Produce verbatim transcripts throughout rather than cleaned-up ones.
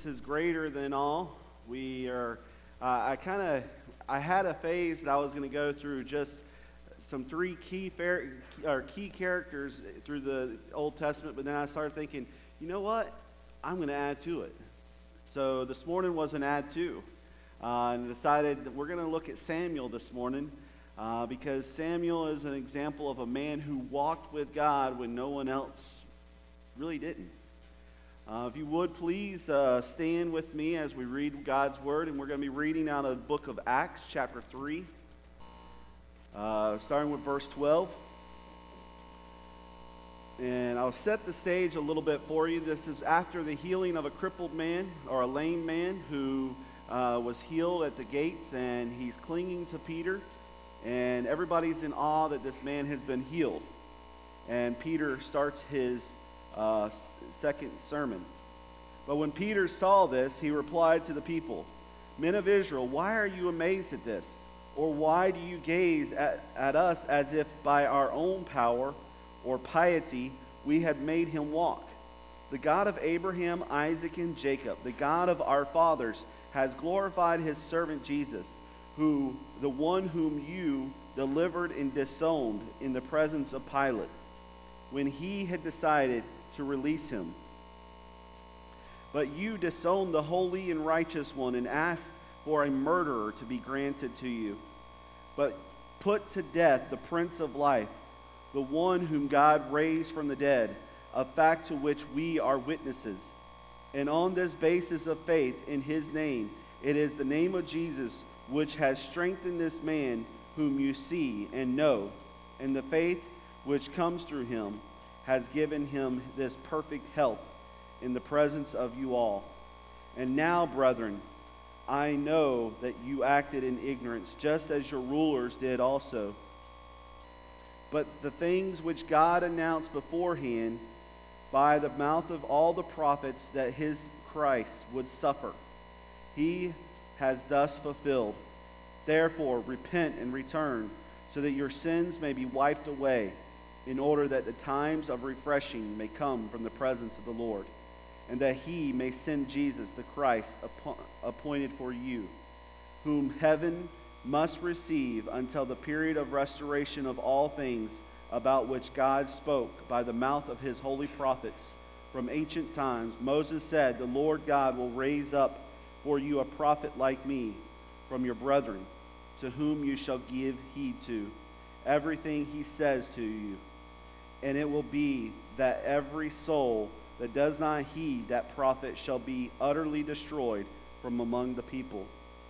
Jesus is greater than all. We are, uh, I kind of, I had a phase that I was going to go through just some three key fair, or key characters through the Old Testament, but then I started thinking, you know what? I'm going to add to it. So this morning was an add to. Uh, and decided that we're going to look at Samuel this morning uh, because Samuel is an example of a man who walked with God when no one else really didn't. Uh, if you would, please uh, stand with me as we read God's Word, and we're going to be reading out of the book of Acts, chapter three, uh, starting with verse twelve. And I'll set the stage a little bit for you. This is after the healing of a crippled man, or a lame man, who uh, was healed at the gates, and he's clinging to Peter, and everybody's in awe that this man has been healed. And Peter starts his Uh, second sermon. But when Peter saw this, he replied to the people, "Men of Israel, why are you amazed at this? Or why do you gaze at, at us as if by our own power or piety we had made him walk? The God of Abraham, Isaac, and Jacob, the God of our fathers, has glorified his servant Jesus, who the one whom you delivered and disowned in the presence of Pilate, when he had decided to release him. But you disowned the holy and righteous one and asked for a murderer to be granted to you. But put to death the Prince of Life, the one whom God raised from the dead, a fact to which we are witnesses. And on this basis of faith in his name, it is the name of Jesus which has strengthened this man whom you see and know, and the faith which comes through him has given him this perfect health in the presence of you all. And now, brethren, I know that you acted in ignorance, just as your rulers did also. But the things which God announced beforehand by the mouth of all the prophets that his Christ would suffer, he has thus fulfilled. Therefore, repent and return, so that your sins may be wiped away, in order that the times of refreshing may come from the presence of the Lord, and that he may send Jesus the Christ appointed for you, whom heaven must receive until the period of restoration of all things, about which God spoke by the mouth of his holy prophets from ancient times. Moses said, "The Lord God will raise up for you a prophet like me from your brethren, to whom you shall give heed to everything he says to you. And it will be that every soul that does not heed that prophet shall be utterly destroyed from among the people.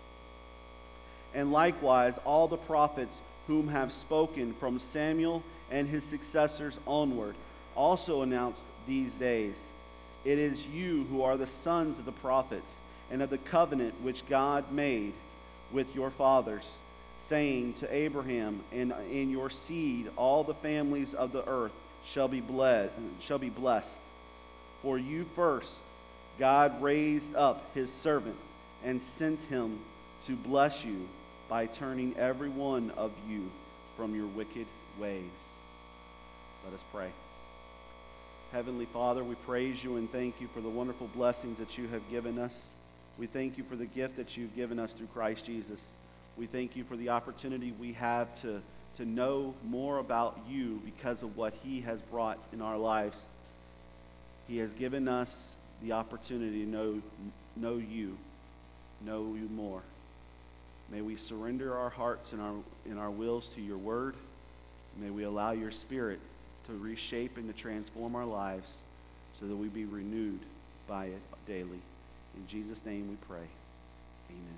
And likewise all the prophets whom have spoken from Samuel and his successors onward also announced these days. It is you who are the sons of the prophets, and of the covenant which God made with your fathers, saying to Abraham, and in your seed all the families of the earth shall be bled, shall be blessed. For you first God raised up his servant and sent him to bless you by turning every one of you from your wicked ways." Let us pray. Heavenly Father, we praise you and thank you for the wonderful blessings that you have given us. We thank you for the gift that you've given us through Christ Jesus. We thank you for the opportunity we have to to know more about you because of what he has brought in our lives. He has given us the opportunity to know, know you, know you more. May we surrender our hearts and our, and our wills to your word. May we allow your spirit to reshape and to transform our lives so that we be renewed by it daily. In Jesus' name we pray. Amen.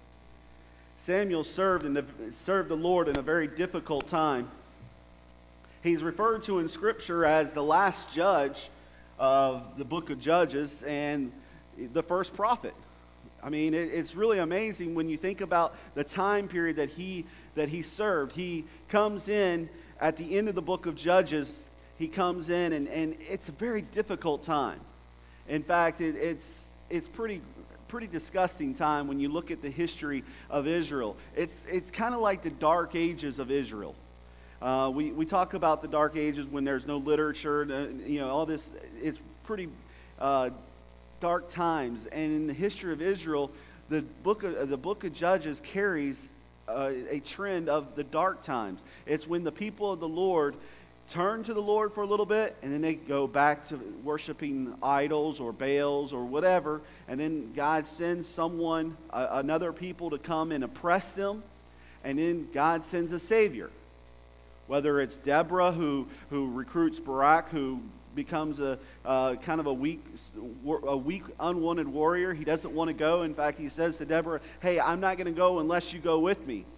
Samuel served, in the, served the Lord in a very difficult time. He's referred to in Scripture as the last judge of the book of Judges and the first prophet. I mean, it, it's really amazing when you think about the time period that he, that he served. He comes in at the end of the book of Judges. He comes in, and, and it's a very difficult time. In fact, it, it's, it's pretty... pretty disgusting time when you look at the history of Israel. It's it's kind of like the dark ages of Israel. Uh, we, we talk about the dark ages when there's no literature, you know, all this. It's pretty uh, dark times. And in the history of Israel, the book of, the book of Judges carries uh, a trend of the dark times. It's when the people of the Lord turn to the Lord for a little bit, and then they go back to worshiping idols or Baals or whatever, and then God sends someone, uh, another people to come and oppress them, and then God sends a Savior. Whether it's Deborah who, who recruits Barak, who becomes a uh, kind of a weak, a weak, unwanted warrior. He doesn't want to go. In fact, he says to Deborah, hey, I'm not going to go unless you go with me.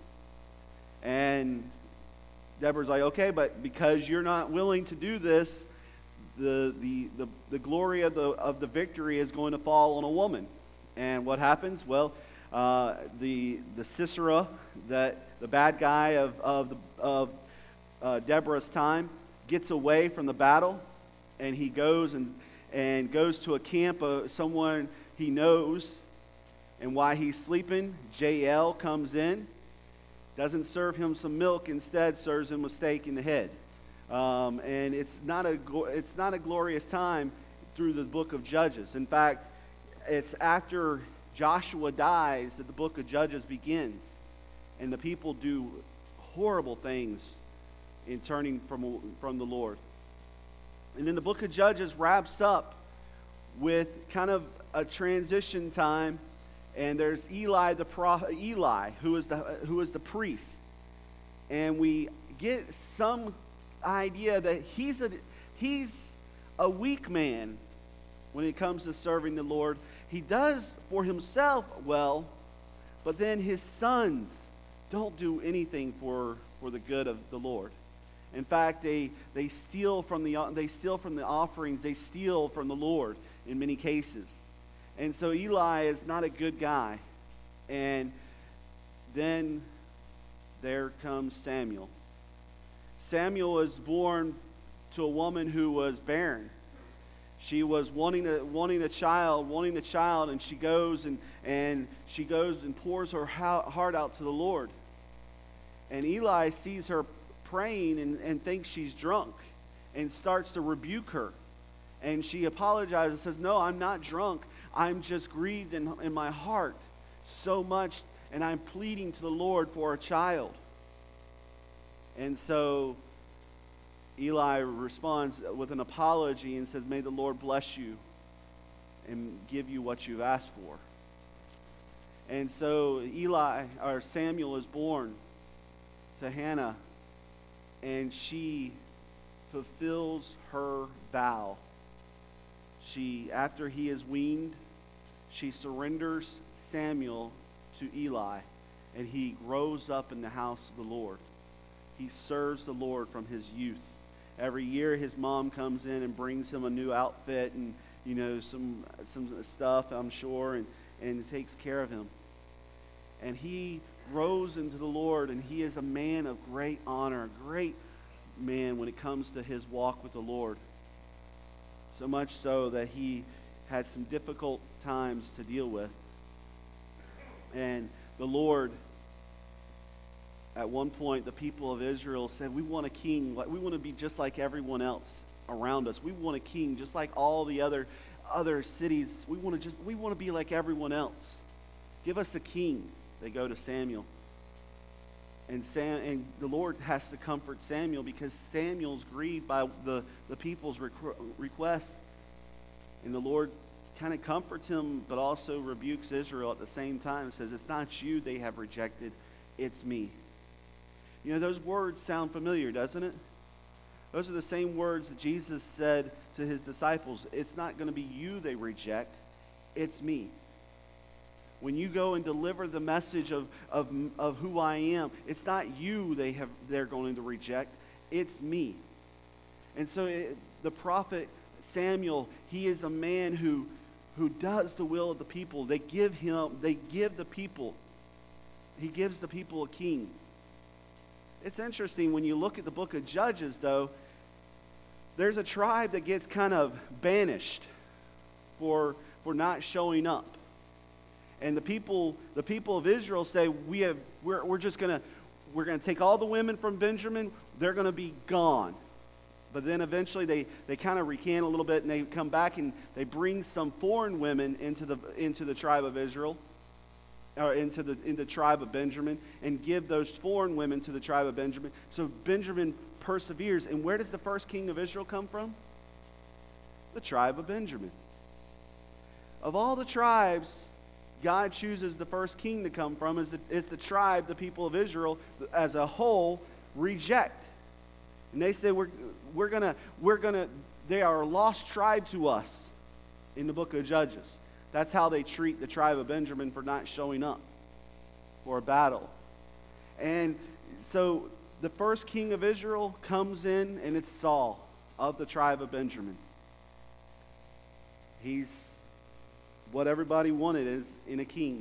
And Deborah's like, okay, but because you're not willing to do this, the, the, the, the glory of the, of the victory is going to fall on a woman. And what happens? Well, uh, the, the Sisera, that, the bad guy of, of, the, of uh, Deborah's time, gets away from the battle, and he goes and, and goes to a camp of someone he knows. And while he's sleeping, Jael comes in, doesn't serve him some milk, instead serves him a steak in the head. Um, and it's not a it's not a glorious time through the book of Judges. In fact, it's after Joshua dies that the book of Judges begins, and the people do horrible things in turning from from the Lord. And then the book of Judges wraps up with kind of a transition time. And there's Eli the prophet, Eli, who is the who is the priest, and we get some idea that he's a he's a weak man when it comes to serving the Lord. He does for himself well, but then his sons don't do anything for for the good of the Lord. In fact, they they steal from the they steal from the offerings. They steal from the Lord in many cases. And so Eli is not a good guy. And then there comes Samuel. Samuel was born to a woman who was barren. She was wanting a, wanting a child, wanting a child, and she goes and, and she goes and pours her heart out to the Lord. And Eli sees her praying and, and thinks she's drunk and starts to rebuke her. And she apologizes and says, no, I'm not drunk. I'm just grieved in, in my heart so much, and I'm pleading to the Lord for a child. And so Eli responds with an apology and says, may the Lord bless you and give you what you've asked for. And so Eli, or Samuel, is born to Hannah, and she fulfills her vow. She, after he is weaned, she surrenders Samuel to Eli, and he grows up in the house of the Lord. He serves the Lord from his youth. Every year his mom comes in and brings him a new outfit and, you know, some some stuff, I'm sure, and, and takes care of him. And he grows into the Lord, and he is a man of great honor, a great man when it comes to his walk with the Lord. So much so that he had some difficult times to deal with. And the Lord, at one point, the people of Israel said, we want a king. We want to be just like everyone else around us. We want a king just like all the other, other cities. We want to just we want to be like everyone else. Give us a king. They go to Samuel. And Sam and the Lord has to comfort Samuel because Samuel's grieved by the, the people's requ- request. And the Lord kind of comforts him, but also rebukes Israel at the same time and says, it's not you they have rejected, it's me. You know, those words sound familiar, doesn't it? Those are the same words that Jesus said to his disciples. It's not going to be you they reject, it's me. When you go and deliver the message of, of, of who I am, it's not you they have, they're going to reject, it's me. And so it, the prophet Samuel, he is a man who, who does the will of the people. They give him, they give the people, he gives the people a king. It's interesting when you look at the book of Judges, though, there's a tribe that gets kind of banished for, for not showing up. And the people, the people of Israel say, we have, we're, we're just gonna, we're gonna take all the women from Benjamin. They're gonna be gone. But then eventually they, they kind of recant a little bit, and they come back and they bring some foreign women into the into the tribe of Israel, or into the into the tribe of Benjamin, and give those foreign women to the tribe of Benjamin. So Benjamin perseveres. And where does the first king of Israel come from? The tribe of Benjamin. Of all the tribes God chooses the first king to come from, is the, is the tribe the people of Israel as a whole reject. And they say, we're, we're gonna, we're gonna, they are a lost tribe to us in the book of Judges. That's how they treat the tribe of Benjamin for not showing up for a battle. And so the first king of Israel comes in, and it's Saul of the tribe of Benjamin. He's what everybody wanted is in a king.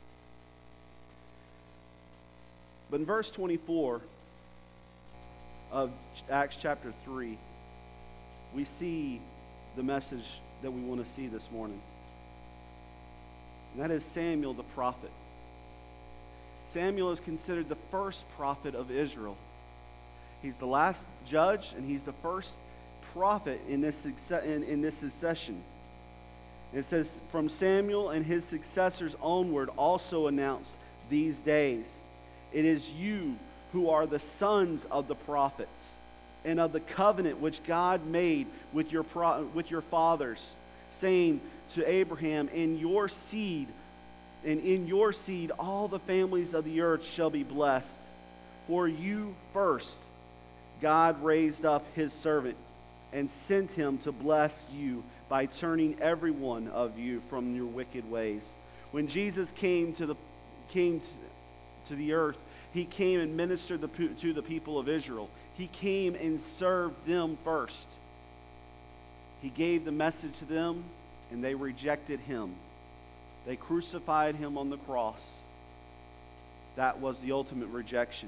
But in verse twenty-four of Acts chapter three, we see the message that we want to see this morning. And that is Samuel the prophet. Samuel is considered the first prophet of Israel. He's the last judge, and he's the first prophet in this, in, in this succession. It says, from Samuel and his successors onward also announced these days, it is you who are the sons of the prophets, and of the covenant which God made with your, pro- with your fathers, saying to Abraham, in your seed, and in your seed all the families of the earth shall be blessed. For you first God raised up his servant, and sent him to bless you by turning every one of you from your wicked ways. When Jesus came to the came to, to the earth, he came and ministered the, to the people of Israel. He came and served them first. He gave the message to them, and they rejected him. They crucified him on the cross. That was the ultimate rejection.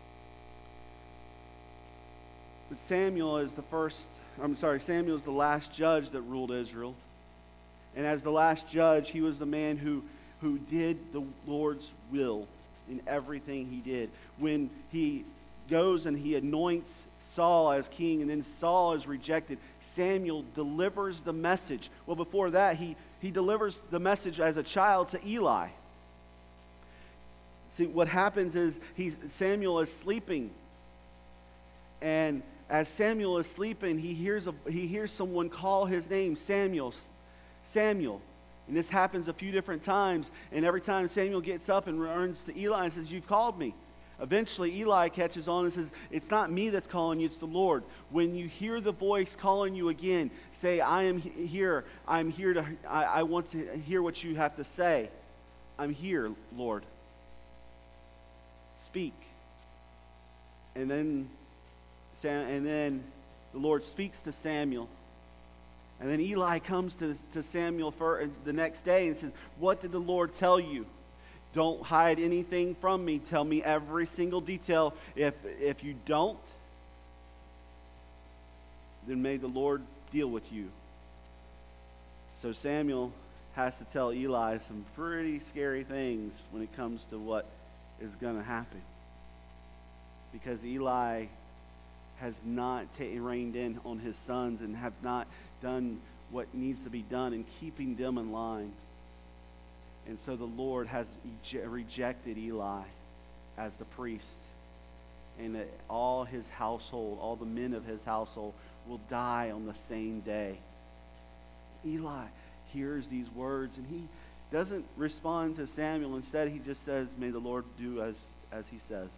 But Samuel is the first, I'm sorry, Samuel is the last judge that ruled Israel. And as the last judge, he was the man who, who did the Lord's will in everything he did. When he goes and he anoints Saul as king, and then Saul is rejected, Samuel delivers the message. Well, before that, he, he delivers the message as a child to Eli. See, what happens is he, Samuel is sleeping. And as Samuel is sleeping, he hears, a, he hears someone call his name, Samuel, Samuel. And this happens a few different times. And every time Samuel gets up and runs to Eli and says, you've called me. Eventually, Eli catches on and says, it's not me that's calling you, it's the Lord. When you hear the voice calling you again, say, I am here. I'm here to, I, I want to hear what you have to say. I'm here, Lord. Speak. And then, Sam, and then the Lord speaks to Samuel. And then Eli comes to, to Samuel for the next day and says, what did the Lord tell you? Don't hide anything from me. Tell me every single detail. If, if you don't, then may the Lord deal with you. So Samuel has to tell Eli some pretty scary things when it comes to what is going to happen. Because Eli has not ta- reined in on his sons and have not done what needs to be done in keeping them in line. And so the Lord has ej- rejected Eli as the priest. And that all his household, all the men of his household, will die on the same day. Eli hears these words, and he doesn't respond to Samuel. Instead, he just says, may the Lord do as, as he says.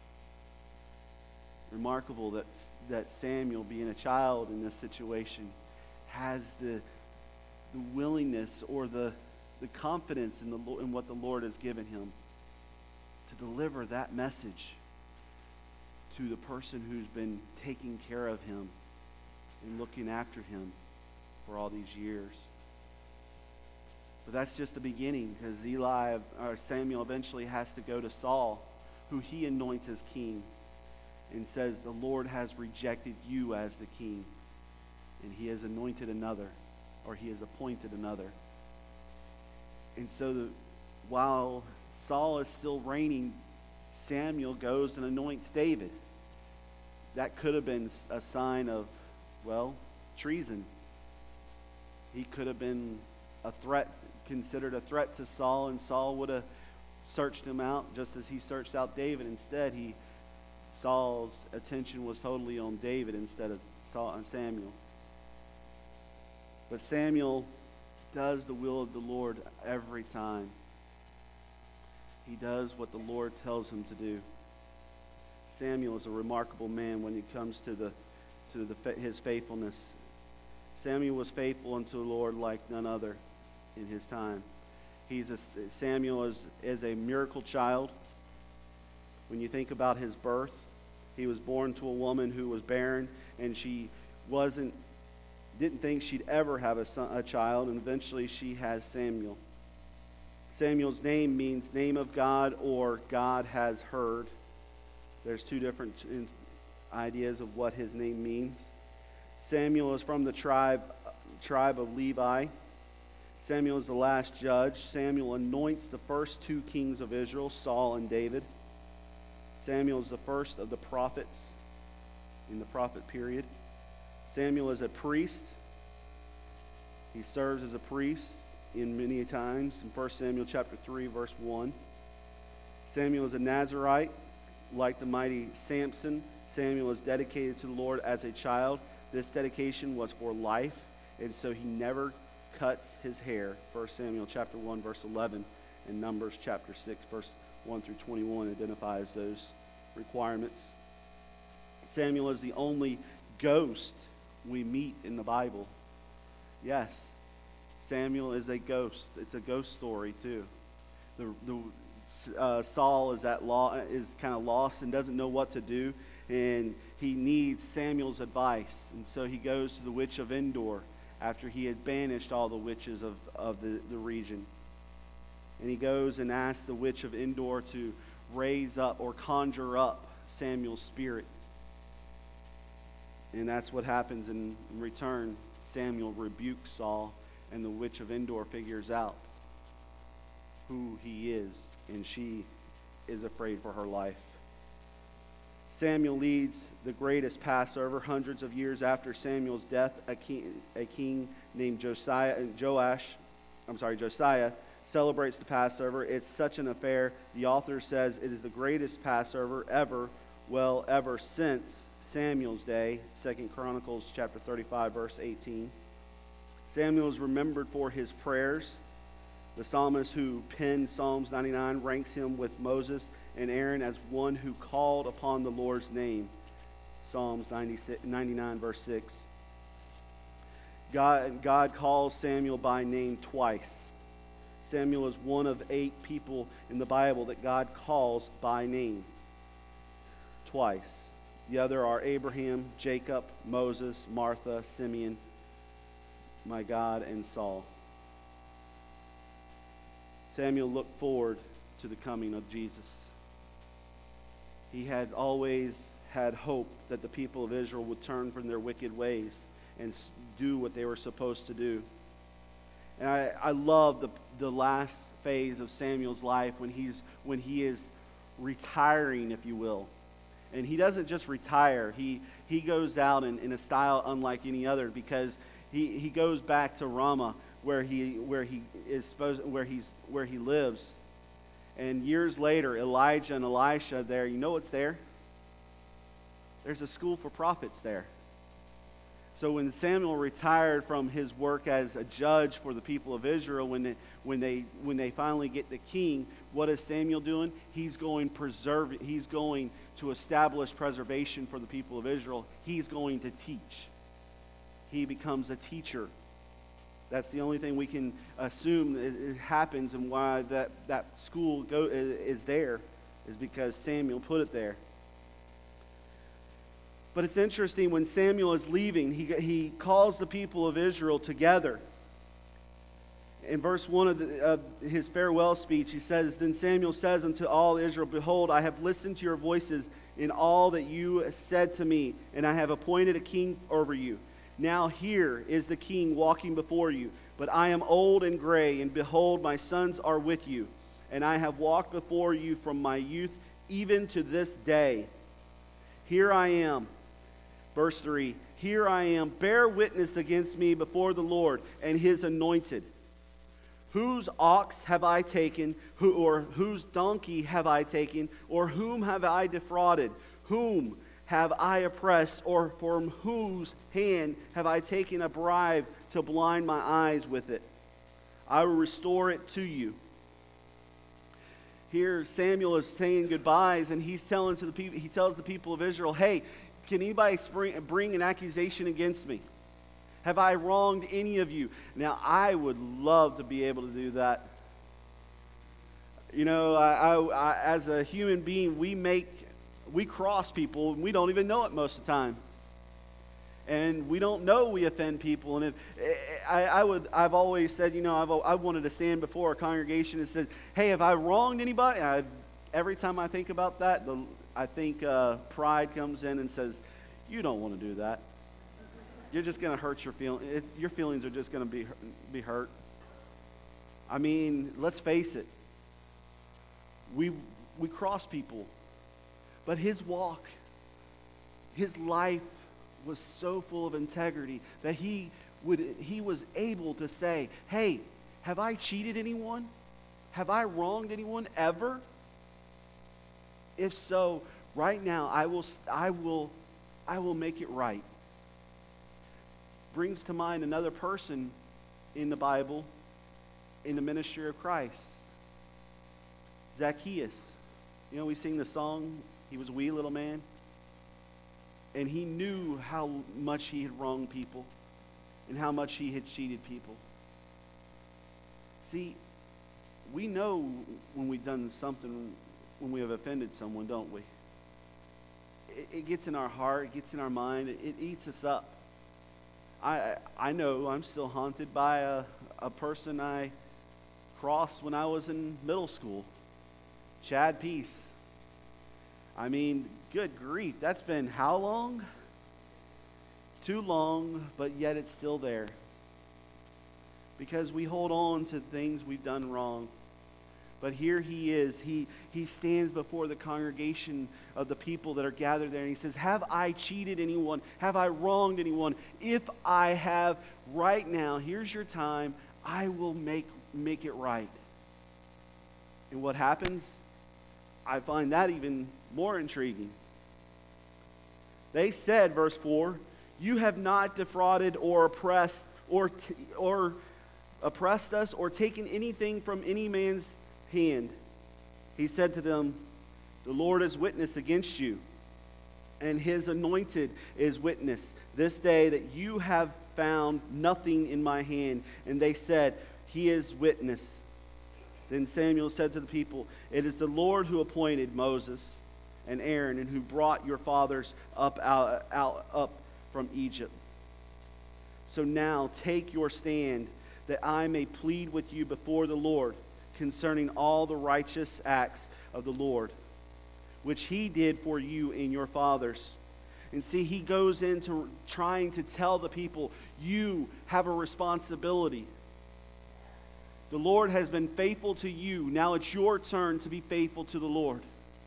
Remarkable that, that Samuel, being a child in this situation, has the, the willingness or the, the confidence in, the, in what the Lord has given him to deliver that message to the person who's been taking care of him and looking after him for all these years. But that's just the beginning, because Eli or Samuel eventually has to go to Saul, who he anoints as king, and says, the Lord has rejected you as the king, and he has anointed another, or he has appointed another. And so the, while Saul is still reigning, Samuel goes and anoints David. That could have been a sign of Well, treason. He could have been a threat, considered a threat to Saul, and Saul would have searched him out just as he searched out David. Instead, he Saul's attention was totally on David instead of Saul and Samuel. But Samuel does the will of the Lord every time. He does what the Lord tells him to do. Samuel is a remarkable man when it comes to the to the his faithfulness. Samuel was faithful unto the Lord like none other in his time. He's a, Samuel is, is a miracle child. When you think about his birth, he was born to a woman who was barren, and she wasn't didn't think she'd ever have a, son, a child, and eventually she has Samuel. Samuel's name means name of God or God has heard. There's two different ideas of what his name means. Samuel is from the tribe, tribe of Levi. Samuel is the last judge. Samuel anoints the first two kings of Israel, Saul and David. Samuel is the first of the prophets in the prophet period. Samuel is a priest. He serves as a priest in many times in First Samuel chapter three, verse one. Samuel is a Nazirite. Like the mighty Samson, Samuel is dedicated to the Lord as a child. This dedication was for life, and so he never cuts his hair. First Samuel chapter one, verse eleven, and Numbers chapter six, verse one through twenty-one identifies those requirements. Samuel is the only ghost we meet in the Bible. Yes, Samuel is a ghost. It's a ghost story too. The the uh, Saul is at law is kind of lost and doesn't know what to do, and he needs Samuel's advice, and so he goes to the witch of Endor after he had banished all the witches of, of the, the region. And he goes and asks the witch of Endor to raise up or conjure up Samuel's spirit. And that's what happens in, in return. Samuel rebukes Saul, and the witch of Endor figures out who he is, and she is afraid for her life. Samuel leads the greatest Passover. Hundreds of years after Samuel's death, a king, a king named Josiah, Joash, I'm sorry, Josiah, celebrates the Passover. It's such an affair. The author says it is the greatest Passover ever, well, ever since Samuel's day. Second Chronicles chapter thirty-five, verse eighteen. Samuel is remembered for his prayers. The psalmist who penned Psalms ninety-nine ranks him with Moses and Aaron as one who called upon the Lord's name. Psalms ninety-nine, verse six. God, God calls Samuel by name twice. Samuel is one of eight people in the Bible that God calls by name twice. The other are Abraham, Jacob, Moses, Martha, Simeon, my God, and Saul. Samuel looked forward to the coming of Jesus. He had always had hope that the people of Israel would turn from their wicked ways and do what they were supposed to do. And I, I love the, the last phase of Samuel's life when he's when he is retiring, if you will. And he doesn't just retire. He he goes out in, in a style unlike any other, because he, he goes back to Ramah, where he where he is supposed where he's where he lives. And years later, Elijah and Elisha there, you know what's there? There's a school for prophets there. So when Samuel retired from his work as a judge for the people of Israel, when they, when they when they finally get the king, what is Samuel doing? He's going preserve. He's going to establish preservation for the people of Israel. He's going to teach. He becomes a teacher. That's the only thing we can assume it, it happens, and why that that school go is there is because Samuel put it there. But it's interesting, when Samuel is leaving, he, he calls the people of Israel together. In verse one of, the, of his farewell speech, he says, "Then Samuel says unto all Israel, Behold, I have listened to your voices in all that you said to me, and I have appointed a king over you. Now here is the king walking before you, but I am old and gray, and behold, my sons are with you, and I have walked before you from my youth even to this day. Here I am." Verse three, Here I am, bear witness against me before the Lord and his anointed. Whose ox have I taken, who, or whose donkey have I taken, or whom have I defrauded? Whom have I oppressed, or from whose hand have I taken a bribe to blind my eyes with it? I will restore it to you. Here Samuel is saying goodbyes, and he's telling to the people, he tells the people of Israel, hey, can anybody bring an accusation against me? Have I wronged any of you? Now, I would love to be able to do that. You know, I, I, I, as a human being, we make, we cross people, and we don't even know it most of the time. And we don't know we offend people. And if I, I would, I've always said, you know, I've, I wanted to stand before a congregation and said, hey, have I wronged anybody? I, every time I think about that, the, I think uh, pride comes in and says, you don't want to do that. You're just going to hurt your feelings. Your feelings are just going to be be hurt. I mean, let's face it. We we cross people, but his walk, his life was so full of integrity that he would he was able to say, "Hey, have I cheated anyone? Have I wronged anyone ever? If so, right now I will I will I will make it right." Brings to mind another person in the Bible, in the ministry of Christ. Zacchaeus. You know, we sing the song, he was a wee little man. And he knew how much he had wronged people and how much he had cheated people. See, we know when we've done something, when we have offended someone, don't we? It, it gets in our heart, it gets in our mind, it, it eats us up. I I know I'm still haunted by a, a person I crossed when I was in middle school. Chad Peace. I mean, good grief, that's been how long? Too long, but yet it's still there. Because we hold on to things we've done wrong. But here he is. He, he stands before the congregation of the people that are gathered there, and he says, have I cheated anyone? Have I wronged anyone? If I have, right now, here's your time. I will make, make it right. And what happens? I find that even more intriguing. They said, verse four, you have not defrauded or oppressed or, t- or oppressed us or taken anything from any man's hand. He said to them, the Lord is witness against you, and his anointed is witness this day that you have found nothing in my hand. And they said, he is witness. Then Samuel said to the people, it is the Lord who appointed Moses and Aaron and who brought your fathers up out, out up from Egypt. So now take your stand that I may plead with you before the Lord concerning all the righteous acts of the Lord, which he did for you and your fathers. And see, he goes into trying to tell the people, you have a responsibility. The Lord has been faithful to you. Now it's your turn to be faithful to the Lord.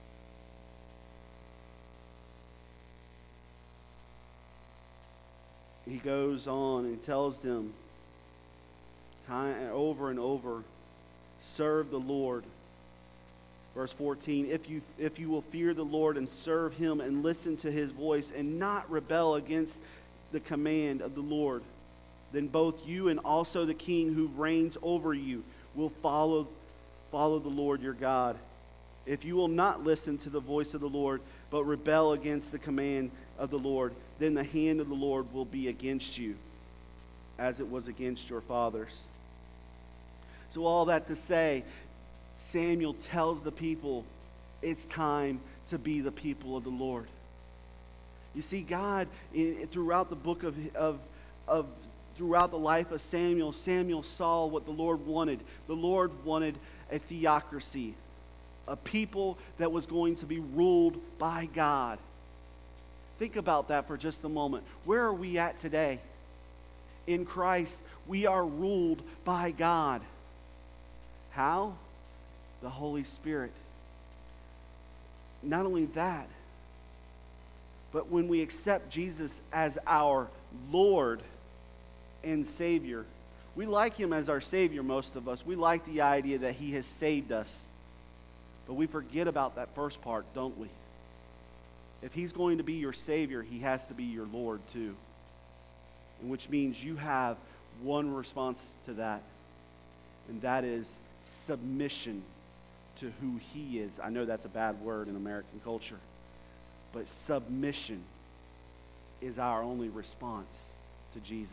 He goes on and tells them time over and over, serve the Lord. Verse fourteen, if you if you will fear the Lord and serve him and listen to his voice and not rebel against the command of the Lord, then both you and also the king who reigns over you will follow follow the Lord your God. If you will not listen to the voice of the Lord, but rebel against the command of the Lord, then the hand of the Lord will be against you, as it was against your fathers. So all that to say, Samuel tells the people, it's time to be the people of the Lord. You see, God, in, throughout the book of, of, of, throughout the life of Samuel, Samuel saw what the Lord wanted. The Lord wanted a theocracy, a people that was going to be ruled by God. Think about that for just a moment. Where are we at today? In Christ, we are ruled by God. How? The Holy Spirit. Not only that, But when we accept Jesus as our Lord and Savior, we like him as our Savior, most of us. We like the idea that he has saved us. But we forget about that first part, don't we? If he's going to be your Savior, he has to be your Lord too. And which means you have one response to that, and that is submission to who he is. I know that's a bad word in American culture, but submission is our only response to Jesus.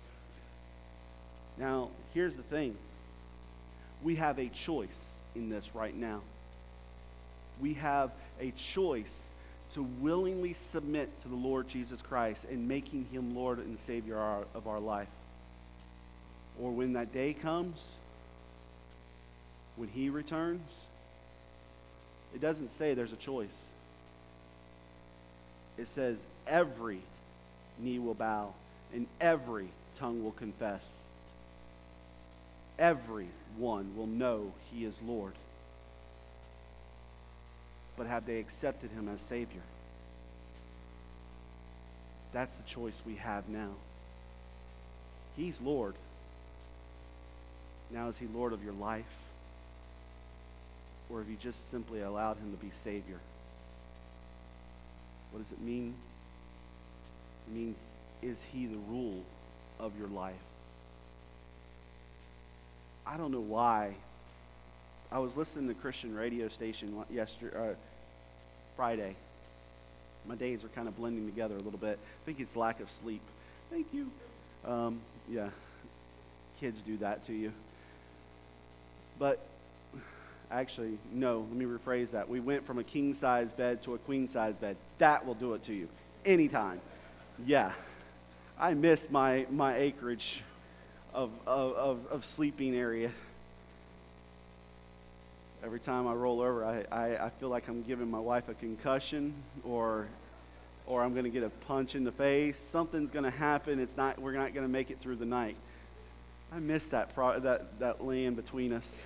Now, here's the thing. We have a choice in this right now. We have a choice to willingly submit to the Lord Jesus Christ and making him Lord and Savior of our life. Or when that day comes, when he returns, it doesn't say there's a choice. It says every knee will bow and every tongue will confess. Everyone will know he is Lord. But have they accepted him as Savior? That's the choice we have now. He's Lord. Now is he Lord of your life? Or have you just simply allowed him to be Savior? What does it mean? It means, is he the rule of your life? I don't know why. I was listening to Christian radio station yesterday, uh, Friday. My days are kind of blending together a little bit. I think it's lack of sleep. Thank you. Um, yeah, kids do that to you. But actually, no, let me rephrase that. We went from a king-size bed to a queen-size bed. That will do it to you. Anytime. Yeah. I miss my, my acreage of, of, of, of sleeping area. Every time I roll over, I, I, I feel like I'm giving my wife a concussion, or or I'm going to get a punch in the face. Something's going to happen. It's not. We're not going to make it through the night. I miss that pro, that that land between us.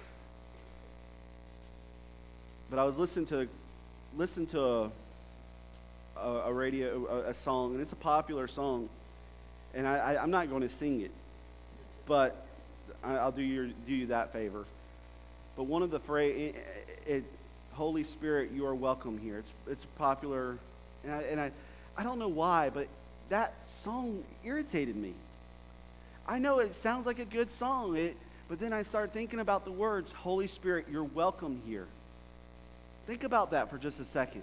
But I was listening to listen to a, a, a radio a, a song, and it's a popular song, and I, I I'm not going to sing it, but I, I'll do your do you that favor. But one of the phrase, it, it, Holy Spirit, you are welcome here. It's it's popular, and I, and I, I don't know why, but that song irritated me. I know it sounds like a good song, it, but then I started thinking about the words, Holy Spirit, you're welcome here. Think about that for just a second.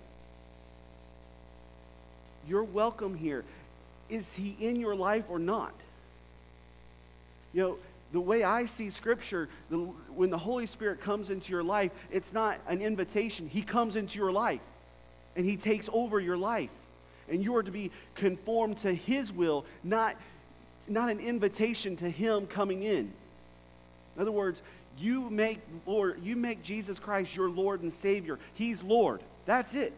You're welcome here. Is he in your life or not? You know, the way I see Scripture, the, when the Holy Spirit comes into your life, it's not an invitation. He comes into your life, and he takes over your life. And you are to be conformed to his will, not, not an invitation to him coming in. In other words, you make Lord, you make Jesus Christ your Lord and Savior. He's Lord. That's it.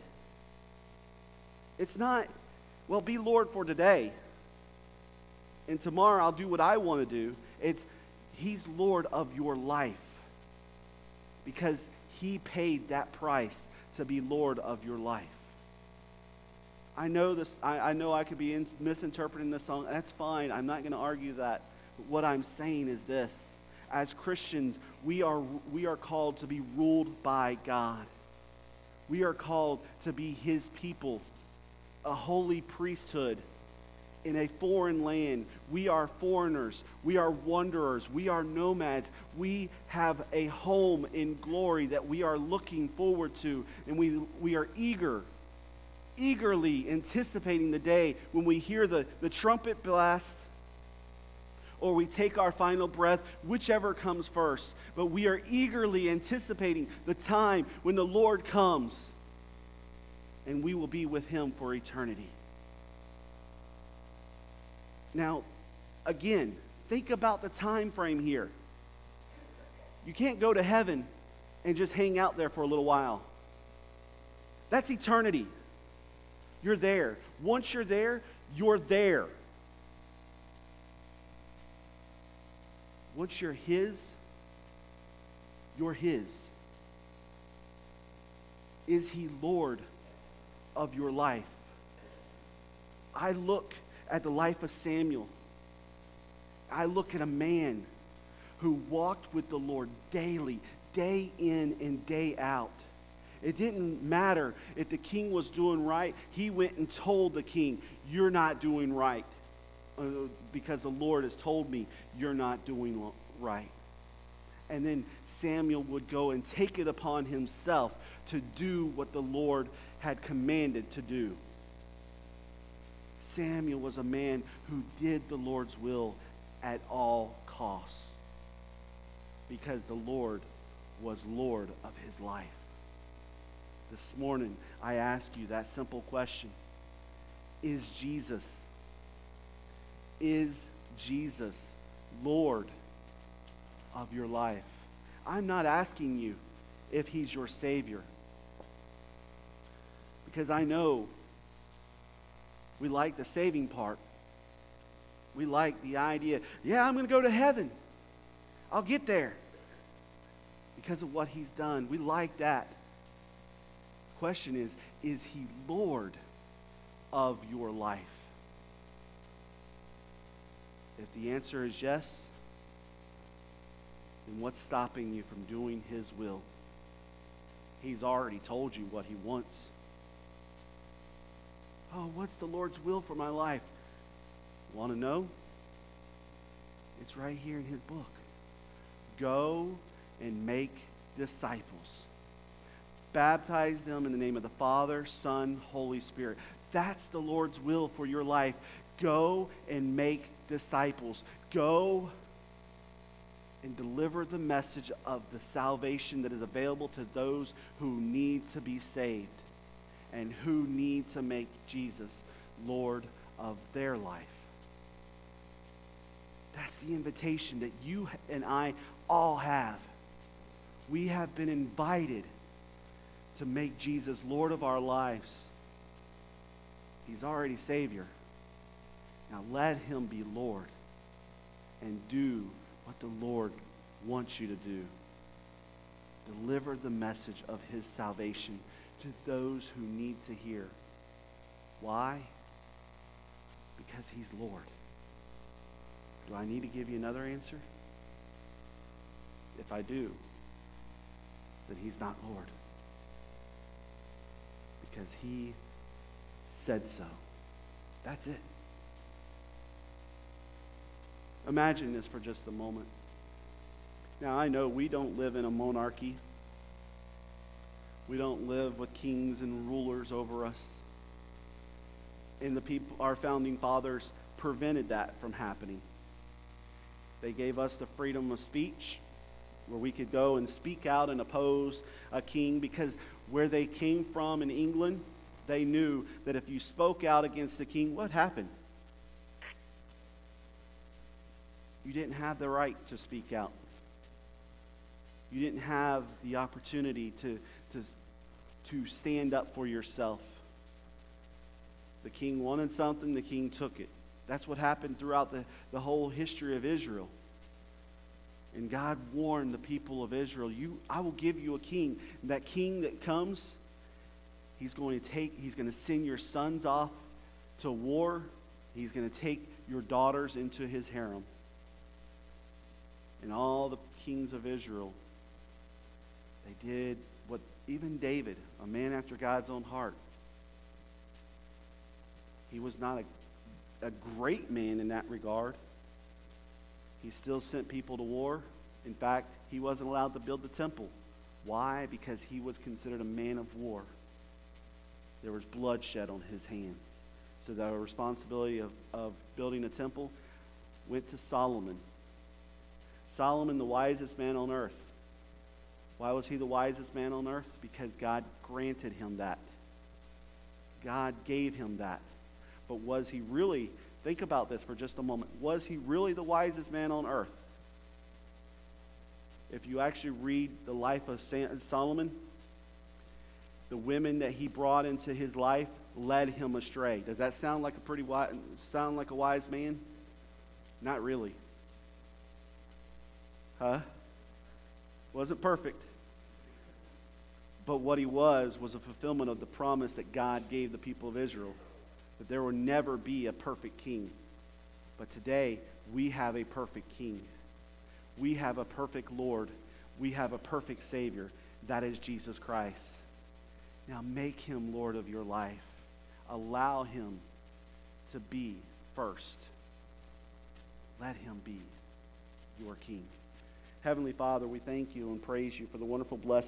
It's not, well, be Lord for today, and tomorrow I'll do what I want to do. It's, he's Lord of your life because he paid that price to be Lord of your life. I know this. I, I know I could be in, misinterpreting this song. That's fine. I'm not going to argue that. But what I'm saying is this. As Christians, we are, we are called to be ruled by God. We are called to be his people, a holy priesthood in a foreign land. We are foreigners. We are wanderers. We are nomads. We have a home in glory that we are looking forward to, and we, we are eager, eagerly anticipating the day when we hear the, the trumpet blast, or we take our final breath, whichever comes first. But we are eagerly anticipating the time when the Lord comes and we will be with him for eternity. Now, again, think about the time frame here. You can't go to heaven and just hang out there for a little while. That's eternity. You're there. Once you're there, you're there. Once you're his, you're his. Is he Lord of your life? I look at the life of Samuel. I look at a man who walked with the Lord daily, day in and day out. It didn't matter if the king was doing right. He went and told the king, "You're not doing right, uh, because the Lord has told me you're not doing right." And then Samuel would go and take it upon himself to do what the Lord had commanded to do. Samuel was a man who did the Lord's will at all costs, because the Lord was Lord of his life. This morning, I ask you that simple question. Is Jesus, is Jesus Lord of your life? I'm not asking you if he's your Savior, because I know we like the saving part. We like the idea, yeah, I'm going to go to heaven. I'll get there because of what he's done. We like that. The question is, is he Lord of your life? If the answer is yes, then what's stopping you from doing his will? He's already told you what he wants. Oh, what's the Lord's will for my life? Want to know? It's right here in his book. Go and make disciples. Baptize them in the name of the Father, Son, Holy Spirit. That's the Lord's will for your life. Go and make disciples. Go and deliver the message of the salvation that is available to those who need to be saved and who need to make Jesus Lord of their life. That's the invitation that you and I all have. We have been invited to make Jesus Lord of our lives. He's already Savior. Now let him be Lord and do what the Lord wants you to do. Deliver the message of his salvation to those who need to hear. Why? Because he's Lord. Do I need to give you another answer? If I do, then he's not Lord. Because he said so. That's it. Imagine this for just a moment. Now, I know we don't live in a monarchy. We don't live with kings and rulers over us. And the people, our founding fathers prevented that from happening. They gave us the freedom of speech, where we could go and speak out and oppose a king, because where they came from in England, they knew that if you spoke out against the king, what happened? You didn't have the right to speak out. You didn't have the opportunity to, to, to stand up for yourself. The king wanted something, the king took it. That's what happened throughout the, the whole history of Israel. And God warned the people of Israel, you, I will give you a king. And that king that comes, he's going to take, he's going to send your sons off to war. He's going to take your daughters into his harem. And all the kings of Israel, they did what even David, a man after God's own heart, he was not a a great man in that regard. He still sent people to war. In fact, he wasn't allowed to build the temple. Why? Because he was considered a man of war. There was bloodshed on his hands. So the responsibility of, of building a temple went to Solomon. Solomon, the wisest man on earth. Why was he the wisest man on earth? Because God granted him that. God gave him that. But was he really, think about this for just a moment, was he really the wisest man on earth? If you actually read the life of Solomon, the women that he brought into his life led him astray. Does that sound like a pretty wise, sound like a wise man? Not really. Huh? Wasn't perfect. But what he was was a fulfillment of the promise that God gave the people of Israel. that there will never be a perfect king. But today, we have a perfect king. We have a perfect Lord. We have a perfect Savior. That is Jesus Christ. Now make him Lord of your life. Allow him to be first. Let him be your king. Heavenly Father, we thank you and praise you for the wonderful blessing